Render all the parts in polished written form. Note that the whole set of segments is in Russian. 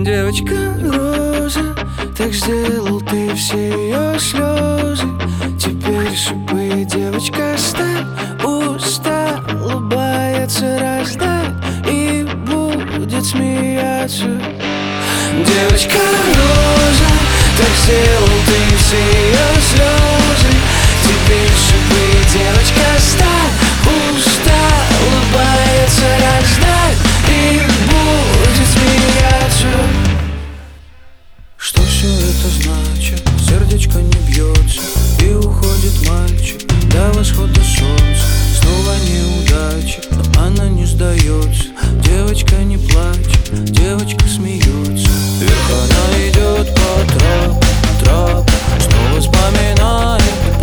Девочка роза, так сделал ты все ее слезы. Теперь шипы, девочка, сталь, устал, улыбается, раздаль и будет смеяться. Девочка роза, так сделал ты все ее слезы. Теперь шипы, девочка, сталь, устал, улыбается, раздаль и будет смеяться. Что все это значит? Сердечко не бьется и уходит мальчик до восхода солнца. Снова неудача, но она не сдается. Девочка не плачет, девочка смеется. Вверх она идет по трапу, снова вспоминает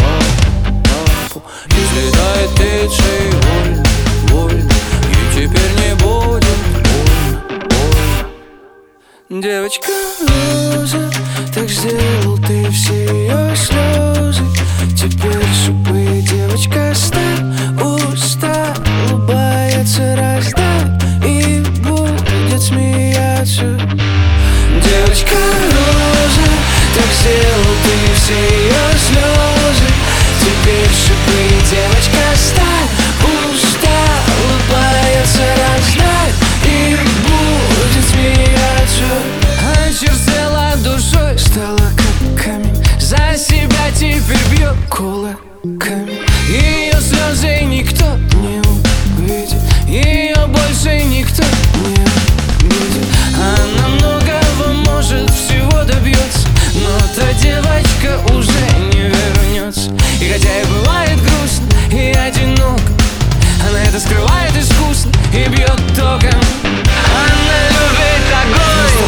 папу. И взлетает птицей вольно, вольно, и теперь не будет больно. Девочка роза, так сделал ты все ее слезы. Теперь шипы, девочка, сталь, устал, улыбается, раздаль и будет смеяться. Девочка роза, так сделал ты все ее слезы. Теперь шипы, девочка, сталь, устал, улыбается, раздаль и будет смеяться. Очерствела душой, стала как камень, за себя теперь бьет кулаками. Ее слезы никто не увидит, ее больше никто не будет. Она многого может, всего добьется, но та девочка уже не вернется. И хотя и бывает грустно и одиноко, она это скрывает искусно и бьет током. Она любит огонь,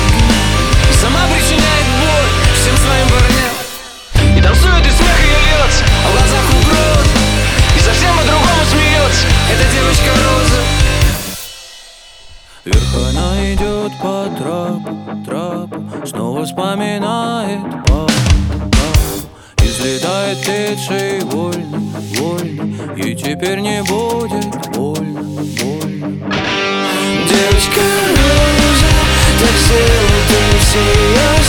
сама причиняет боль всем своим парням. И танцует, и смех ее льется, а в глазах угроза, и совсем по-другому смеется эта девочка роза. Вверх она идет по трапу, снова вспоминает папу. И взлетает птицей вольно, вольно, и теперь не будет больно, больно. Девочка роза, так сделал ты все.